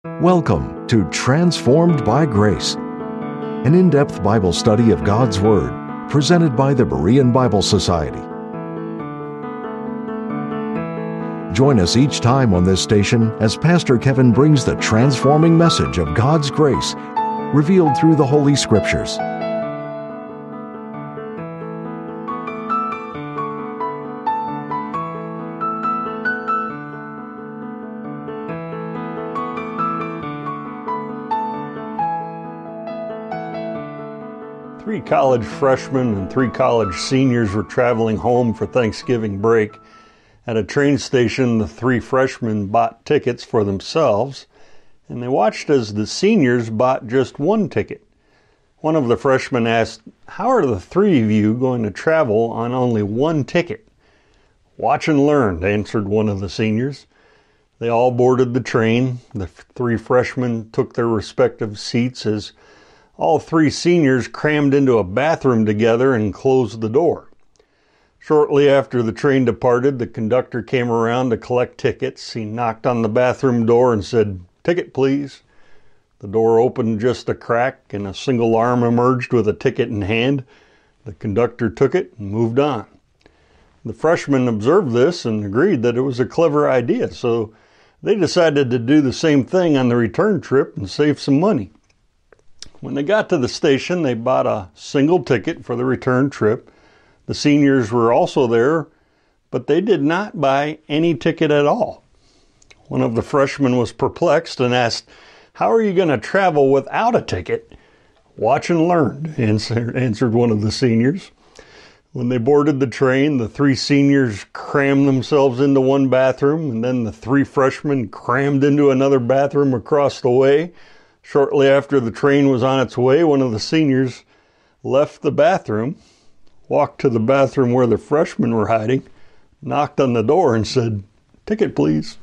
Welcome to Transformed by Grace, an in-depth Bible study of God's Word, presented by the Berean Bible Society. Join us each time on this station as Pastor Kevin brings the transforming message of God's grace, revealed through the Holy Scriptures. Three college freshmen and three college seniors were traveling home for Thanksgiving break. At a train station, the three freshmen bought tickets for themselves, and they watched as the seniors bought just one ticket. One of the freshmen asked, "How are the three of you going to travel on only one ticket?" "Watch and learn," answered one of the seniors. They all boarded the train. The three freshmen took their respective seats as all three seniors crammed into a bathroom together and closed the door. Shortly after the train departed, the conductor came around to collect tickets. He knocked on the bathroom door and said, "Ticket, please." The door opened just a crack, and a single arm emerged with a ticket in hand. The conductor took it and moved on. The freshmen observed this and agreed that it was a clever idea, so they decided to do the same thing on the return trip and save some money. When they got to the station, they bought a single ticket for the return trip. The seniors were also there, but they did not buy any ticket at all. One of the freshmen was perplexed and asked, "How are you going to travel without a ticket?" "Watch and learn," answered one of the seniors. When they boarded the train, the three seniors crammed themselves into one bathroom, and then the three freshmen crammed into another bathroom across the way. Shortly after the train was on its way, one of the seniors left the bathroom, walked to the bathroom where the freshmen were hiding, knocked on the door and said, "Ticket, please."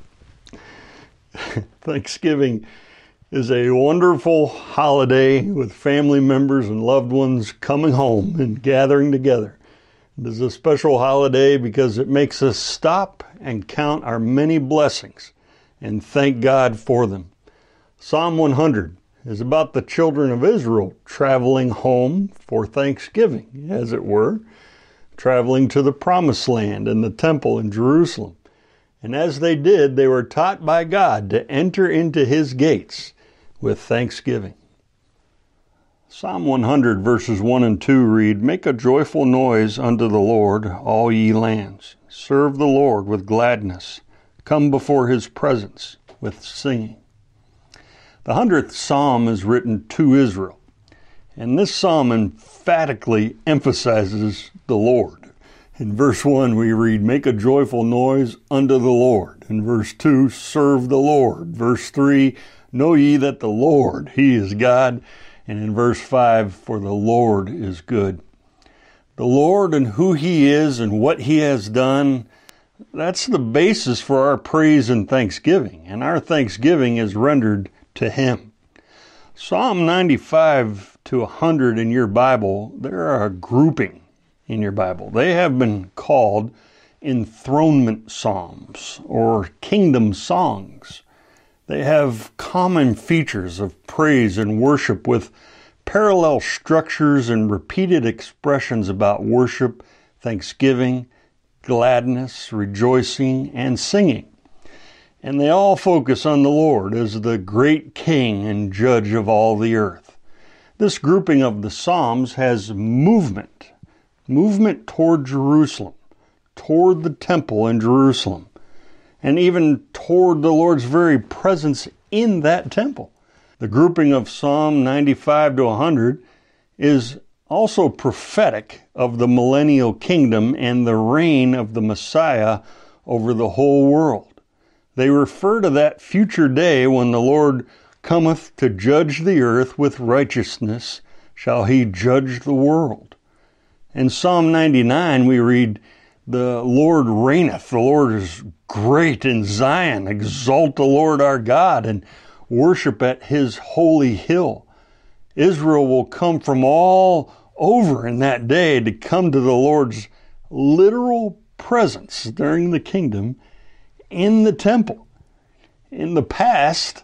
Thanksgiving is a wonderful holiday with family members and loved ones coming home and gathering together. It is a special holiday because it makes us stop and count our many blessings and thank God for them. Psalm 100 is about the children of Israel traveling home for Thanksgiving, as it were, traveling to the Promised Land and the temple in Jerusalem. And as they did, they were taught by God to enter into His gates with thanksgiving. Psalm 100 verses 1 and 2 read, "Make a joyful noise unto the Lord, all ye lands. Serve the Lord with gladness. Come before His presence with singing." The 100th Psalm is written to Israel, and this psalm emphatically emphasizes the Lord. In verse 1 we read, "Make a joyful noise unto the Lord." In verse 2, "Serve the Lord." Verse 3, "Know ye that the Lord, He is God." And in verse 5, "For the Lord is good." The Lord and who He is and what He has done, that's the basis for our praise and thanksgiving, and our thanksgiving is rendered to Him. Psalm 95 to 100 in your Bible, there are a grouping in your Bible. They have been called enthronement psalms or kingdom songs. They have common features of praise and worship with parallel structures and repeated expressions about worship, thanksgiving, gladness, rejoicing, and singing. And they all focus on the Lord as the great King and Judge of all the earth. This grouping of the Psalms has movement toward Jerusalem, toward the temple in Jerusalem, and even toward the Lord's very presence in that temple. The grouping of Psalm 95 to 100 is also prophetic of the millennial kingdom and the reign of the Messiah over the whole world. They refer to that future day when the Lord cometh to judge the earth with righteousness, shall He judge the world. In Psalm 99 we read, "The Lord reigneth, the Lord is great in Zion, exalt the Lord our God, and worship at His holy hill." Israel will come from all over in that day to come to the Lord's literal presence during the kingdom in the temple. In the past,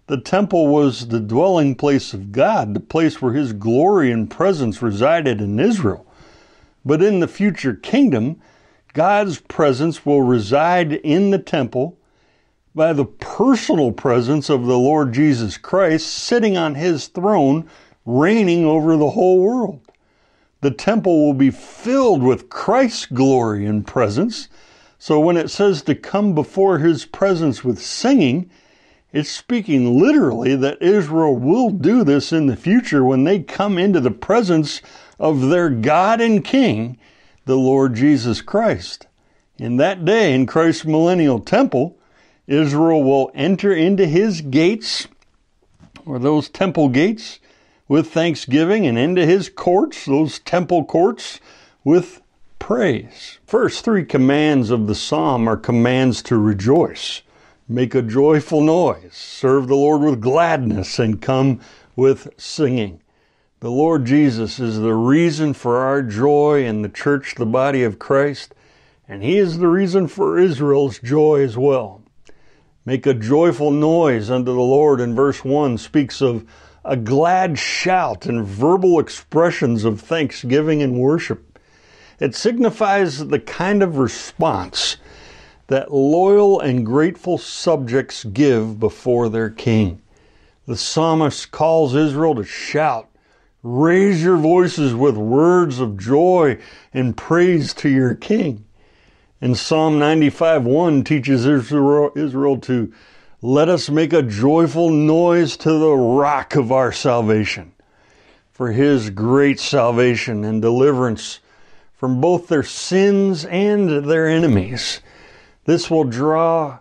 The temple was the dwelling place of God, the place where His glory and presence resided in Israel. But in the future kingdom, God's presence will reside in the temple by the personal presence of the Lord Jesus Christ sitting on His throne, reigning over the whole world. The temple will be filled with Christ's glory and presence. So when it says to come before His presence with singing, it's speaking literally that Israel will do this in the future when they come into the presence of their God and King, the Lord Jesus Christ. In that day, in Christ's millennial temple, Israel will enter into His gates, or those temple gates, with thanksgiving, and into His courts, those temple courts, with praise. First three commands of the psalm are commands to rejoice. Make a joyful noise, serve the Lord with gladness, and come with singing. The Lord Jesus is the reason for our joy in the church, the body of Christ, and He is the reason for Israel's joy as well. Make a joyful noise unto the Lord in verse 1 speaks of a glad shout and verbal expressions of thanksgiving and worship. It signifies the kind of response that loyal and grateful subjects give before their king. The psalmist calls Israel to shout, raise your voices with words of joy and praise to your king. And Psalm 95:1 teaches Israel to let us make a joyful noise to the rock of our salvation, for His great salvation and deliverance from both their sins and their enemies. This will draw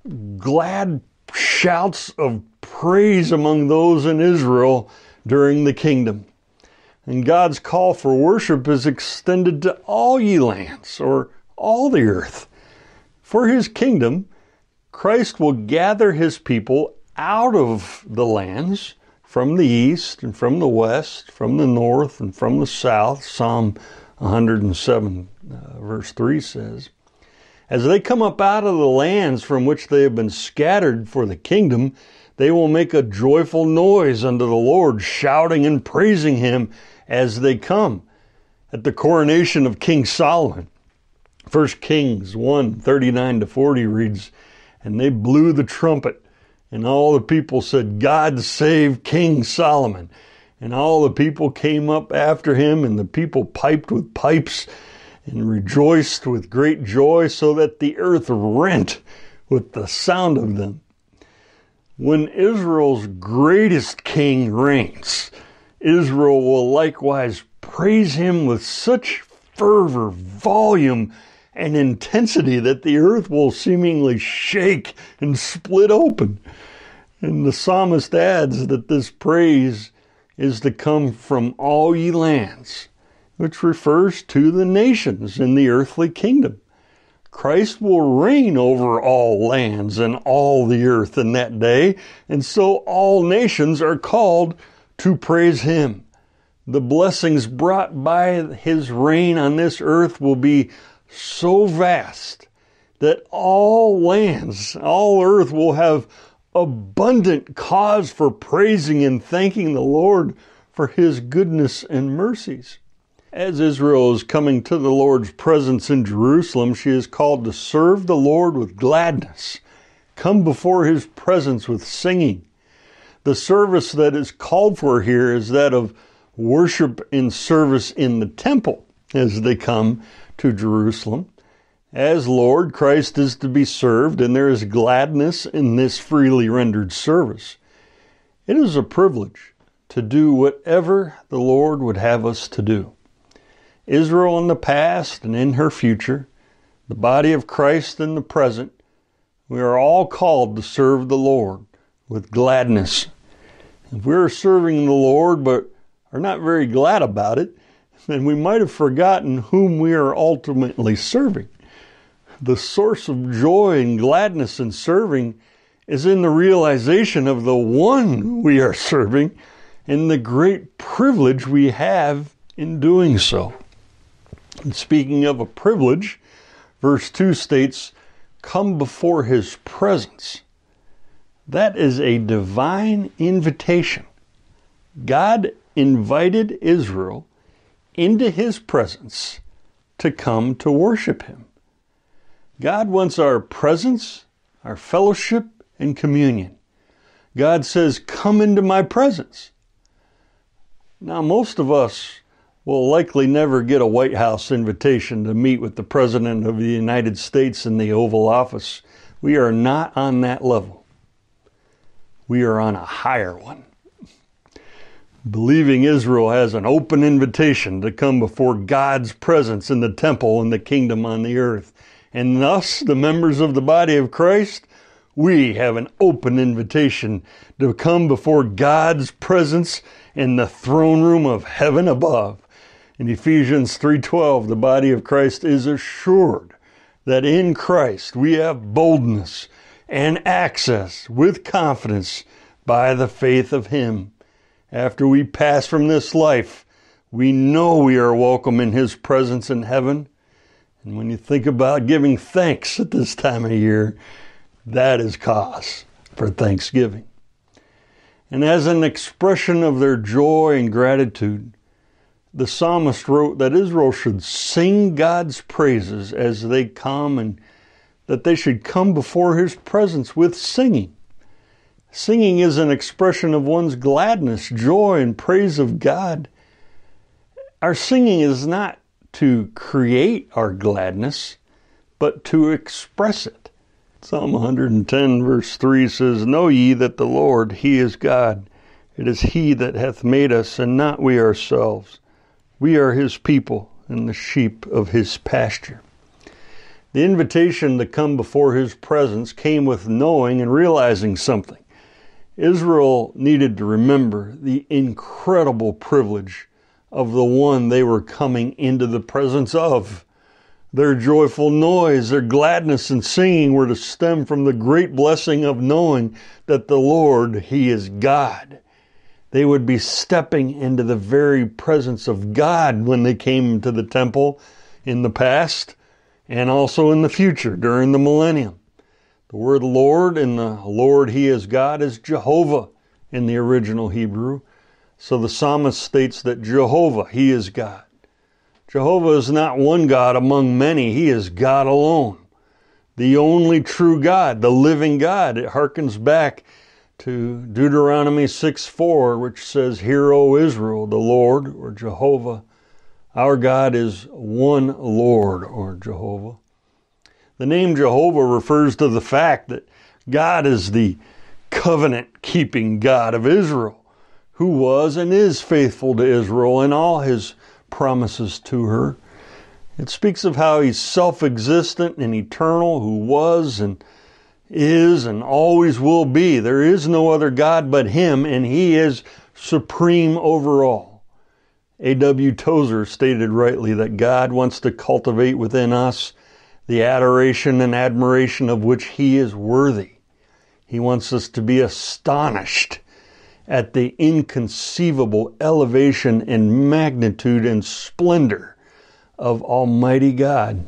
glad shouts of praise among those in Israel during the kingdom. And God's call for worship is extended to all ye lands, or all the earth. For His kingdom, Christ will gather His people out of the lands, from the east and from the west, from the north and from the south. Psalm 107 verse 3 says, as they come up out of the lands from which they have been scattered for the kingdom, they will make a joyful noise unto the Lord, shouting and praising Him as they come. At the coronation of King Solomon, 1 Kings 1:39-40 reads, and they blew the trumpet, and all the people said, God save King Solomon. And all the people came up after him, and the people piped with pipes and rejoiced with great joy, so that the earth rent with the sound of them. When Israel's greatest king reigns, Israel will likewise praise Him with such fervor, volume, and intensity that the earth will seemingly shake and split open. And the psalmist adds that this praise is to come from all ye lands, which refers to the nations in the earthly kingdom. Christ will reign over all lands and all the earth in that day, and so all nations are called to praise Him. The blessings brought by His reign on this earth will be so vast that all lands, all earth will have abundant cause for praising and thanking the Lord for His goodness and mercies. As Israel is coming to the Lord's presence in Jerusalem, she is called to serve the Lord with gladness, come before His presence with singing. The service that is called for here is that of worship and service in the temple as they come to Jerusalem. As Lord, Christ is to be served, and there is gladness in this freely rendered service. It is a privilege to do whatever the Lord would have us to do. Israel in the past and in her future, the body of Christ in the present, we are all called to serve the Lord with gladness. If we are serving the Lord but are not very glad about it, then we might have forgotten whom we are ultimately serving. The source of joy and gladness in serving is in the realization of the one we are serving and the great privilege we have in doing so. And speaking of a privilege, verse 2 states, come before His presence. That is a divine invitation. God invited Israel into his presence to come to worship him. God wants our presence, our fellowship, and communion. God says, come into my presence. Now, most of us will likely never get a White House invitation to meet with the President of the United States in the Oval Office. We are not on that level. We are on a higher one. Believing Israel has an open invitation to come before God's presence in the temple and the kingdom on the earth. And thus, the members of the body of Christ, we have an open invitation to come before God's presence in the throne room of heaven above. In Ephesians 3:12, the body of Christ is assured that in Christ we have boldness and access with confidence by the faith of him. After we pass from this life, we know we are welcome in his presence in heaven. And when you think about giving thanks at this time of year, that is cause for thanksgiving. And as an expression of their joy and gratitude, the psalmist wrote that Israel should sing God's praises as they come, and that they should come before his presence with singing. Singing is an expression of one's gladness, joy, and praise of God. Our singing is not to create our gladness, but to express it. Psalm 110 verse 3 says, know ye that the Lord, he is God. It is he that hath made us, and not we ourselves. We are his people, and the sheep of his pasture. The invitation to come before his presence came with knowing and realizing something. Israel needed to remember the incredible privilege of the one they were coming into the presence of. Their joyful noise, their gladness and singing were to stem from the great blessing of knowing that the Lord, he is God. They would be stepping into the very presence of God when they came to the temple in the past and also in the future during the millennium. The word Lord in the Lord, he is God, is Jehovah in the original Hebrew. So the psalmist states that Jehovah, he is God. Jehovah is not one God among many. He is God alone. The only true God, the living God. It harkens back to Deuteronomy 6:4, which says, hear, O Israel, the Lord, or Jehovah, our God is one Lord, or Jehovah. The name Jehovah refers to the fact that God is the covenant-keeping God of Israel, who was and is faithful to Israel in all his promises to her. It speaks of how he's self-existent and eternal, who was and is and always will be. There is no other God but him, and he is supreme over all. A.W. Tozer stated rightly that God wants to cultivate within us the adoration and admiration of which he is worthy. He wants us to be astonished at the inconceivable elevation and magnitude and splendor of Almighty God.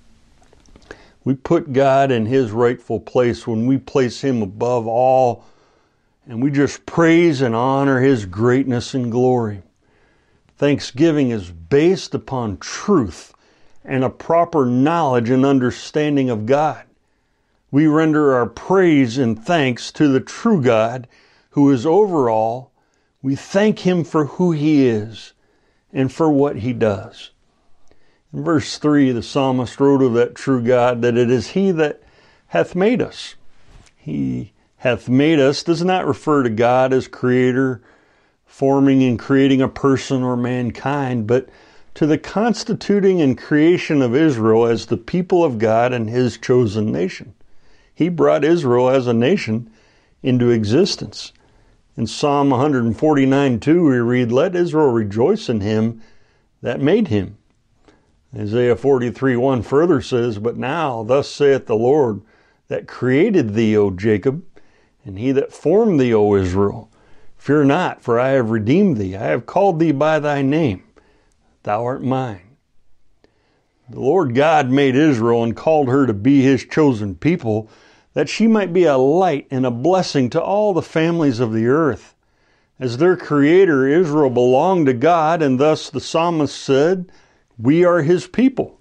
We put God in his rightful place when we place him above all, and we just praise and honor his greatness and glory. Thanksgiving is based upon truth and a proper knowledge and understanding of God. We render our praise and thanks to the true God who is over all. We thank him for who he is and for what he does. In verse 3, the psalmist wrote of that true God that it is he that hath made us. He hath made us does not refer to God as creator, forming and creating a person or mankind, but to the constituting and creation of Israel as the people of God and his chosen nation. He brought Israel as a nation into existence. In Psalm 149:2 we read, let Israel rejoice in him that made him. Isaiah 43:1 further says, but now thus saith the Lord that created thee, O Jacob, and he that formed thee, O Israel. Fear not, for I have redeemed thee. I have called thee by thy name. Thou art mine. The Lord God made Israel and called her to be his chosen people, that she might be a light and a blessing to all the families of the earth. As their creator, Israel belonged to God, and thus the psalmist said, we are his people.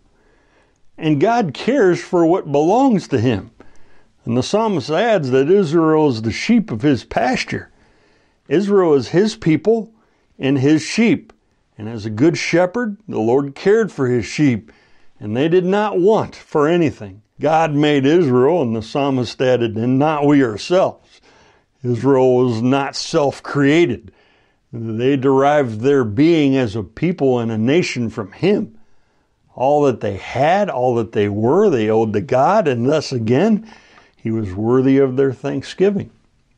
And God cares for what belongs to him. And the psalmist adds that Israel is the sheep of his pasture. Israel is his people and his sheep. And as a good shepherd, the Lord cared for his sheep, and they did not want for anything. God made Israel, and the psalmist added, and not we ourselves. Israel was not self-created. They derived their being as a people and a nation from him. All that they had, all that they were, they owed to God, and thus again, he was worthy of their thanksgiving.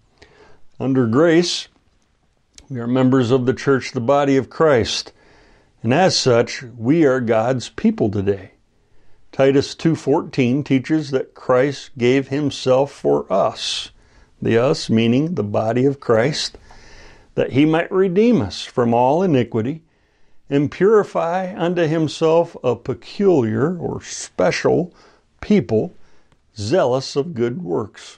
Under grace, we are members of the church, the body of Christ, and as such, we are God's people today. Titus 2:14 teaches that Christ gave himself for us, the us meaning the body of Christ, that he might redeem us from all iniquity and purify unto himself a peculiar or special people, zealous of good works.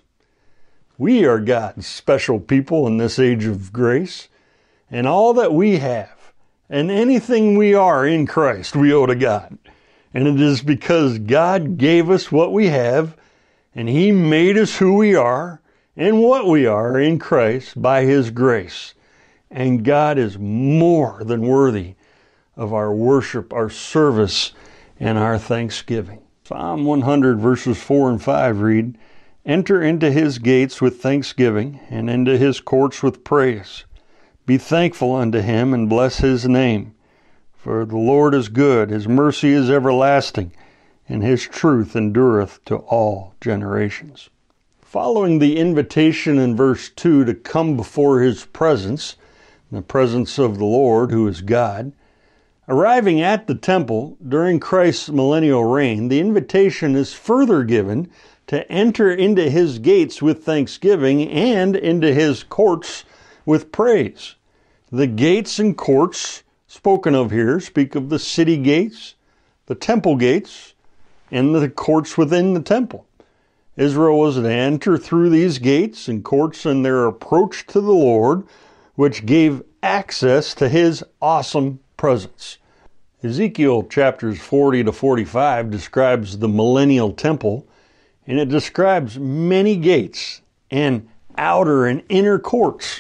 We are God's special people in this age of grace, and all that we have and anything we are in Christ we owe to God. And it is because God gave us what we have, and he made us who we are and what we are in Christ by his grace. And God is more than worthy of our worship, our service, and our thanksgiving. Psalm 100 verses 4 and 5 read, enter into his gates with thanksgiving, and into his courts with praise. Be thankful unto him, and bless his name. For the Lord is good, his mercy is everlasting, and his truth endureth to all generations. Following the invitation in verse 2 to come before his presence, the presence of the Lord, who is God, arriving at the temple during Christ's millennial reign, the invitation is further given to enter into his gates with thanksgiving and into his courts with praise. The gates and courts spoken of here speak of the city gates, the temple gates, and the courts within the temple. Israel was to enter through these gates and courts in their approach to the Lord, which gave access to his awesome presence. Ezekiel chapters 40 to 45 describes the millennial temple, and it describes many gates and outer and inner courts.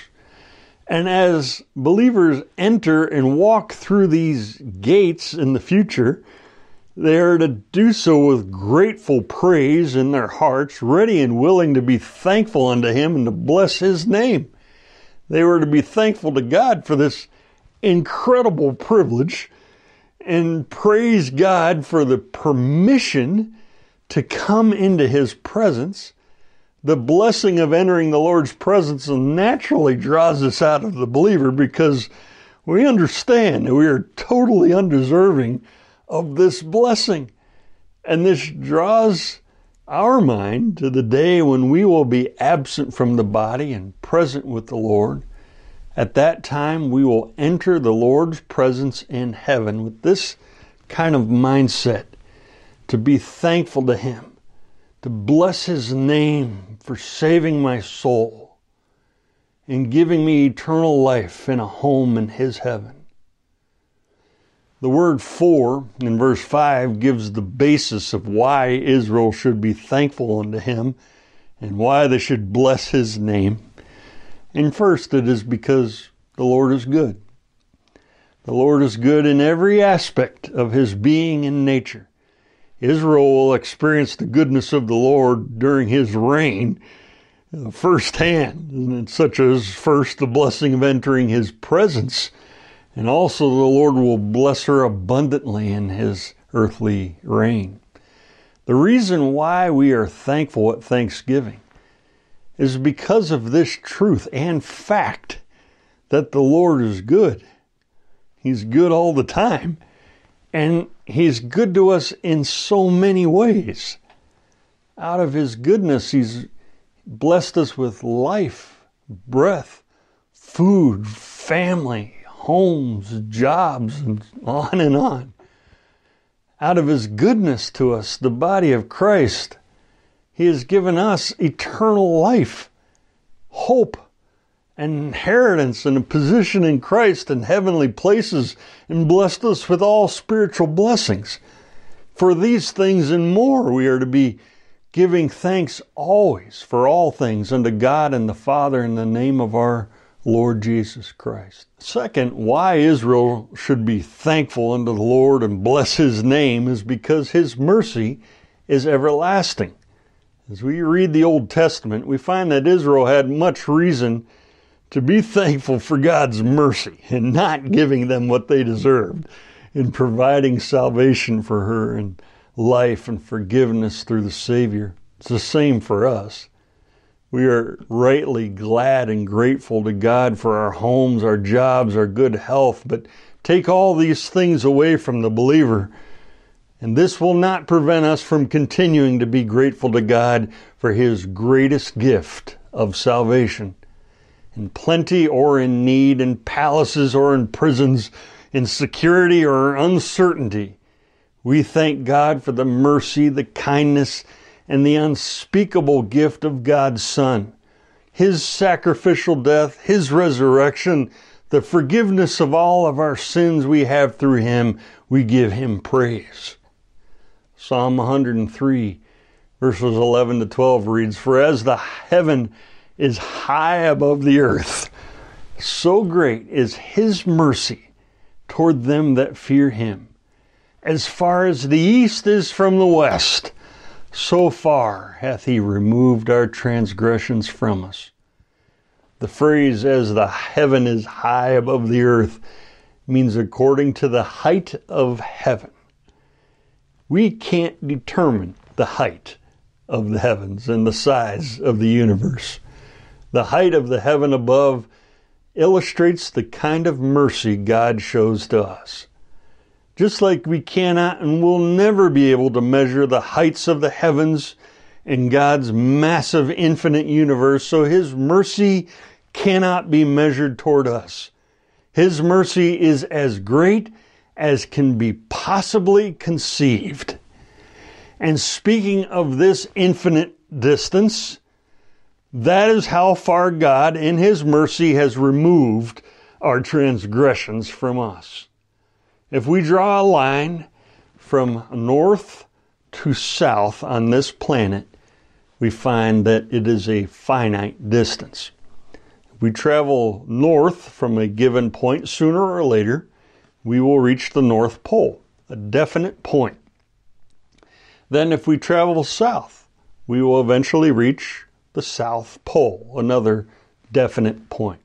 And as believers enter and walk through these gates in the future, they are to do so with grateful praise in their hearts, ready and willing to be thankful unto him and to bless his name. They were to be thankful to God for this incredible privilege and praise God for the permission to come into his presence. The blessing of entering the Lord's presence naturally draws us out of the believer because we understand that we are totally undeserving of this blessing. And this draws our mind to the day when we will be absent from the body and present with the Lord. At that time, we will enter the Lord's presence in heaven with this kind of mindset, to be thankful to him, to bless his name for saving my soul and giving me eternal life in a home in his heaven. The word for in verse 5 gives the basis of why Israel should be thankful unto him and why they should bless his name. And first, it is because the Lord is good. The Lord is good in every aspect of his being and nature. Israel will experience the goodness of the Lord during his reign firsthand, such as first the blessing of entering his presence, and also the Lord will bless her abundantly in his earthly reign. The reason why we are thankful at Thanksgiving is because of this truth and fact that the Lord is good. He's good all the time. And he's good to us in so many ways. Out of his goodness, he's blessed us with life, breath, food, family, homes, jobs, and on and on. Out of his goodness to us, the body of Christ, He has given us eternal life, hope, and inheritance, and a position in Christ in heavenly places, and blessed us with all spiritual blessings. For these things and more we are to be giving thanks always for all things unto God and the Father in the name of our Lord Jesus Christ. Second, why Israel should be thankful unto the Lord and bless His name is because His mercy is everlasting. As we read the Old Testament, we find that Israel had much reason to be thankful for God's mercy and not giving them what they deserved in providing salvation for her and life and forgiveness through the Savior. It's the same for us. We are rightly glad and grateful to God for our homes, our jobs, our good health, but take all these things away from the believer, and this will not prevent us from continuing to be grateful to God for His greatest gift of salvation. In plenty or in need, in palaces or in prisons, in security or uncertainty, we thank God for the mercy, the kindness, and the unspeakable gift of God's Son. His sacrificial death, His resurrection, the forgiveness of all of our sins we have through Him, we give Him praise. Psalm 103, verses 11 to 12 reads, "For as the heaven is high above the earth, so great is His mercy toward them that fear Him. As far as the east is from the west, so far hath He removed our transgressions from us." The phrase, "as the heaven is high above the earth," means according to the height of heaven. We can't determine the height of the heavens and the size of the universe. The height of the heaven above illustrates the kind of mercy God shows to us. Just like we cannot and will never be able to measure the heights of the heavens in God's massive infinite universe, so His mercy cannot be measured toward us. His mercy is as great as can be possibly conceived. And speaking of this infinite distance, that is how far God in His mercy has removed our transgressions from us. If we draw a line from north to south on this planet, we find that it is a finite distance. If we travel north from a given point, sooner or later, we will reach the North Pole, a definite point. Then if we travel south, we will eventually reach the South Pole, another definite point.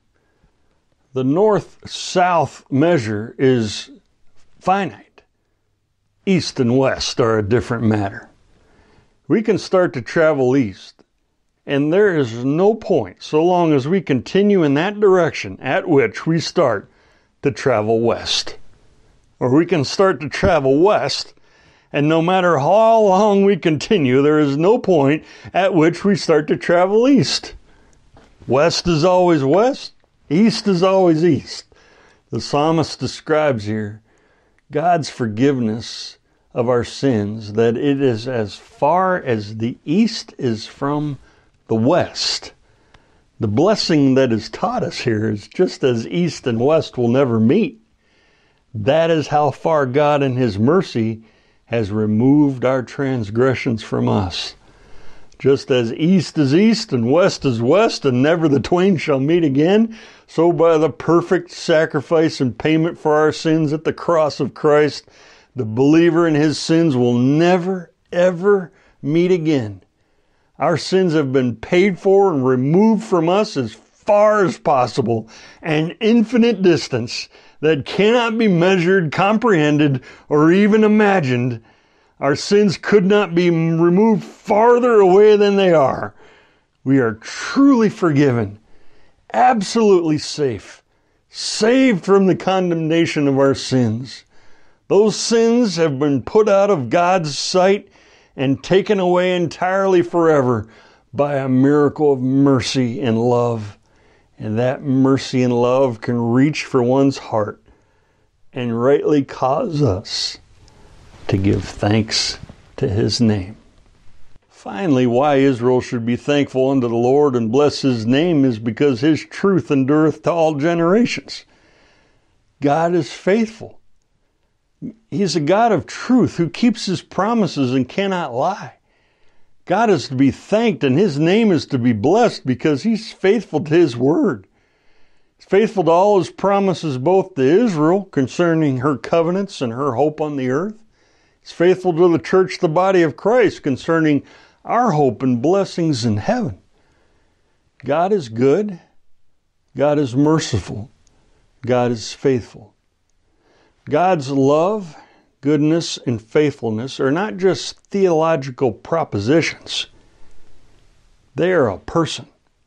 The north-south measure is finite. East and west are a different matter. We can start to travel east, and there is no point, so long as we continue in that direction, at which we start to travel west. Or we can start to travel west, and no matter how long we continue, there is no point at which we start to travel east. West is always west, east is always east. The psalmist describes here God's forgiveness of our sins, that it is as far as the east is from the west. The blessing that is taught us here is just as east and west will never meet. That is how far God in His mercy has removed our transgressions from us. Just as east is east and west is west, and never the twain shall meet again, so by the perfect sacrifice and payment for our sins at the cross of Christ, the believer in his sins will never, ever meet again. Our sins have been paid for and removed from us as far as possible, an infinite distance that cannot be measured, comprehended, or even imagined. Our sins could not be removed farther away than they are. We are truly forgiven, absolutely safe, saved from the condemnation of our sins. Those sins have been put out of God's sight and taken away entirely forever by a miracle of mercy and love. And that mercy and love can reach for one's heart and rightly cause us to give thanks to His name. Finally, why Israel should be thankful unto the Lord and bless his name is because his truth endureth to all generations. God is faithful. He's a God of truth who keeps his promises and cannot lie. God is to be thanked and his name is to be blessed because he's faithful to his word. He's faithful to all his promises both to Israel concerning her covenants and her hope on the earth. He's faithful to the church, the body of Christ, concerning our hope and blessings in heaven. God is good. God is merciful. God is faithful. God's love, goodness, and faithfulness are not just theological propositions. They are a person.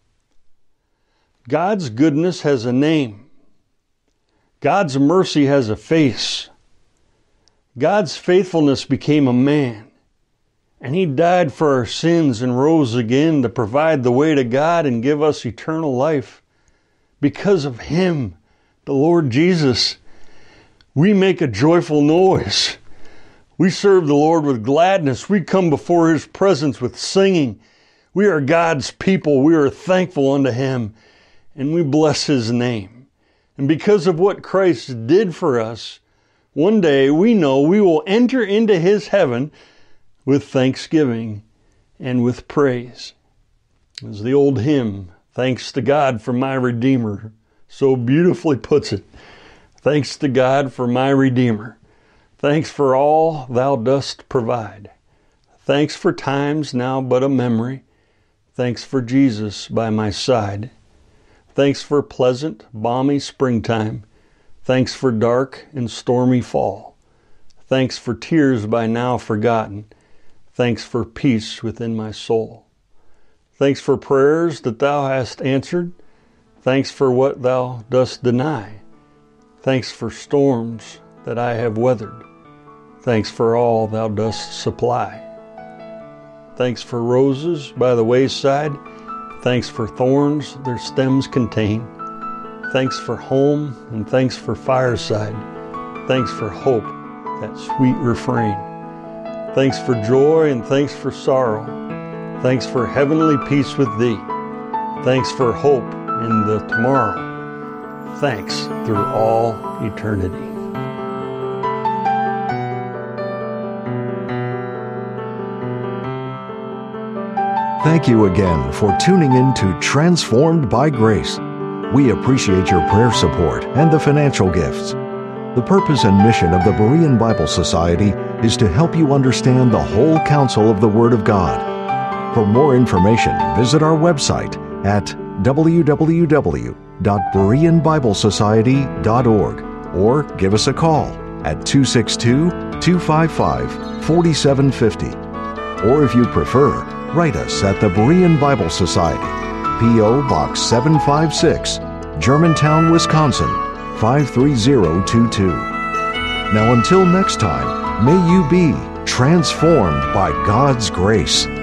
God's goodness has a name. God's mercy has a face. God's faithfulness became a man, and he died for our sins and rose again to provide the way to God and give us eternal life. Because of him, the Lord Jesus, we make a joyful noise. We serve the Lord with gladness. We come before his presence with singing. We are God's people. We are thankful unto him, and we bless his name. And because of what Christ did for us, one day we know we will enter into his heaven with thanksgiving and with praise. As the old hymn, "Thanks to God for my Redeemer," so beautifully puts it. Thanks to God for my Redeemer. Thanks for all thou dost provide. Thanks for times now but a memory. Thanks for Jesus by my side. Thanks for pleasant, balmy springtime. Thanks for dark and stormy fall. Thanks for tears by now forgotten. Thanks for peace within my soul. Thanks for prayers that thou hast answered. Thanks for what thou dost deny. Thanks for storms that I have weathered. Thanks for all thou dost supply. Thanks for roses by the wayside. Thanks for thorns their stems contain. Thanks for home and thanks for fireside. Thanks for hope, that sweet refrain. Thanks for joy and thanks for sorrow. Thanks for heavenly peace with thee. Thanks for hope in the tomorrow. Thanks through all eternity. Thank you again for tuning in to Transformed by Grace. We appreciate your prayer support and the financial gifts. The purpose and mission of the Berean Bible Society is to help you understand the whole counsel of the Word of God. For more information, visit our website at www.bereanbiblesociety.org or give us a call at 262-255-4750. Or if you prefer, write us at the Berean Bible Society, P.O. Box 756, Germantown, Wisconsin, 53022. Now until next time, may you be transformed by God's grace.